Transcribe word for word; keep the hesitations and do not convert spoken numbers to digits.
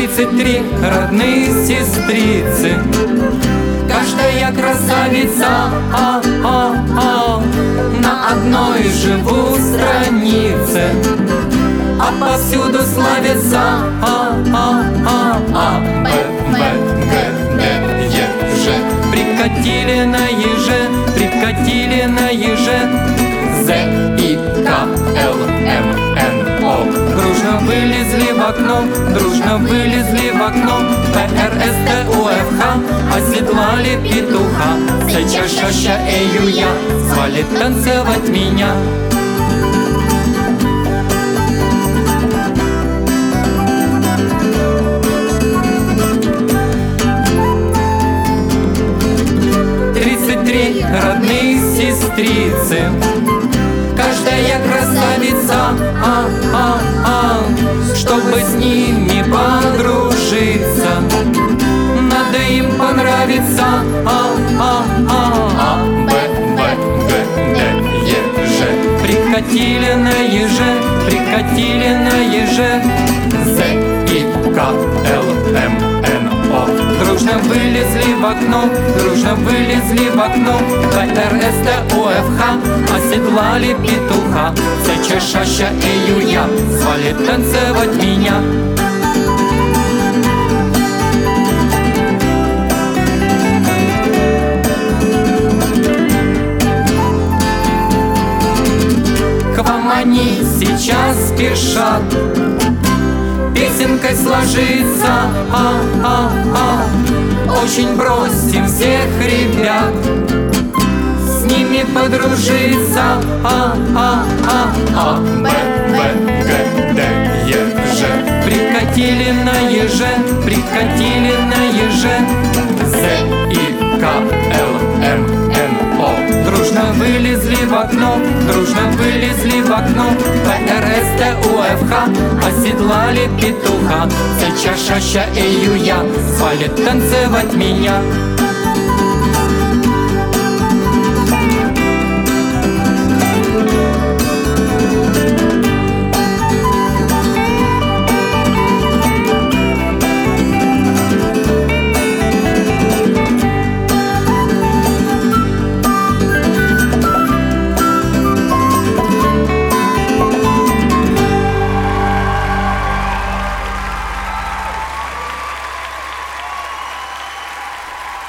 Тридцать три родные сестрицы, каждая красавица, а, а, а, на одной живу странице, а повсюду славятся а, а, а, а, Б, В, Г, Д, Е, Ж. Прикатили на еже, прикатили на еже, З, И, К, Л, М, Н, О. Дружно вылезли в окно, дружно вылезли в окно, П, Р, С, Т, У, Ф, Х, оседлали петуха. С, Ч, Ш, Щ, Э, Ю, Я звали танцевать меня. Тридцать три родные сестрицы, каждая красавица, а, а, а, чтобы с ними подружиться, надо им понравиться, а, а, а, а, Б, В, Г, Д, Е, Ж. Прикатили на еже, прикатили на еже, З, И, К, Л, М, Н, О. Дружно вылезли в окно, дружно вылезли в окно, П, Р, С, Т, У, Ф, Х, оседлали петуха. С, Ч, Ш, Щ, Э, Ю, Я звали танцевать меня. К вам они сейчас спешат песенкой сложиться, а, а, а. Очень просим всех ребят с ними подружиться, а, а, а, а. Б, В, Г, Д, Е, Ж. Прикатили на еже, прикатили на еже, З, И, К, Л, М, Н, О. Дружно вылезли в окно, дружно вылезли в окно, П, Р, С, Т, У, Ф, Х, оседлали петуха. С, Ч, Ш, Щ, Э, Ю, Я звали танцевать меня.